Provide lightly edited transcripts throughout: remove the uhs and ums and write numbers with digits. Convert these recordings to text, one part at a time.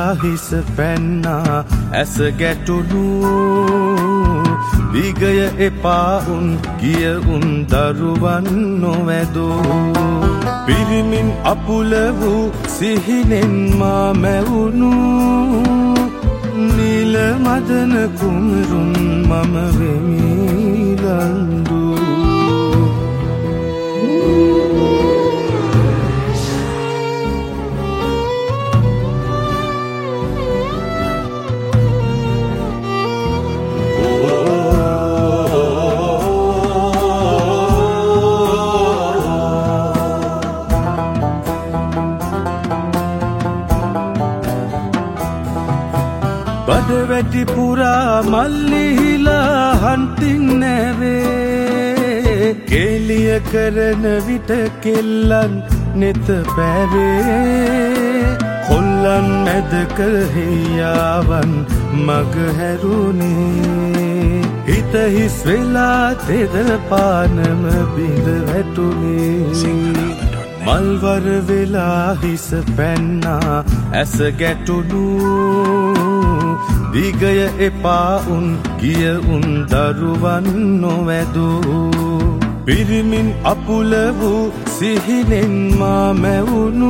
හිස පැන්නා ඇස ගැටුණු දිගය එපා උන් ගිය උන් දරුවන් නොවැදෝ පිරිමින් අපුල වූ සිහිනෙන් මා මැවුණු නිල මදන කුමරුන් මම වෙමි ලන්දු බඩවැටි පුරා මල්ලිහිලා හන්ටින් නැවේ කෙලිය කරන විට කෙල්ලන් නෙත පැවේ කොල්ලන් මැද කරහියාවන් මග හැරුණේ හිත හිස් වෙලා තෙද පානම බිඳ වැටුනේ මල්වර වෙලා හිස පැන්නා ඇස ගැටුණු දිගය එපා උන් ගිය උන් දරුවන් නොවැදෝ පිරිමින් අපුල වූ සිහිනෙන් මා මැවුණු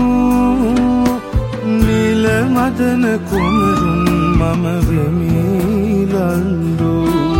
නිල මදන කුමරුන් මම වෙමි ලන්දෝ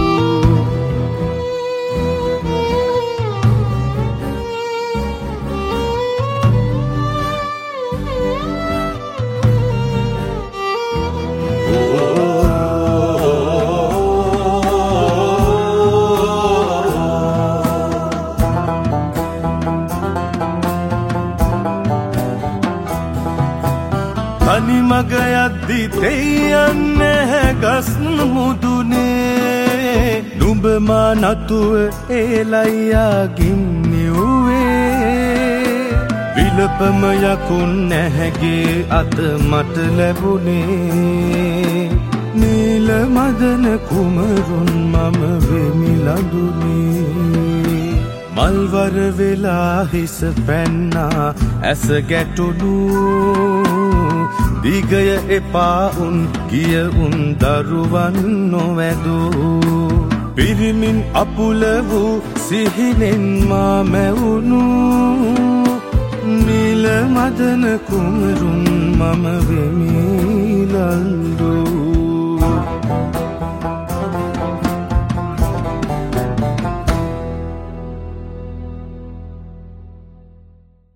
තනි මග යද්දි දෙයයන් නැහැ ගස් මුදුනේ නුඹ මා නතුව ඒලයියා ගින්නිව්වේ විලපම යකුන් නැහැගේ අත මට ලැබුණේ නිල මදන කුමරුන් මම වෙමි ලඳුනේ මල්වර වෙලා හිස පැන්නා ඇස ගැටුණු දිගය එපා උන් ගිය උන් දරුවන් නොවැදෝ පිරිමින් අපුල වූ සිහිනෙන් මා මැවුණු නිල මදන කුමරුන් මම වෙමි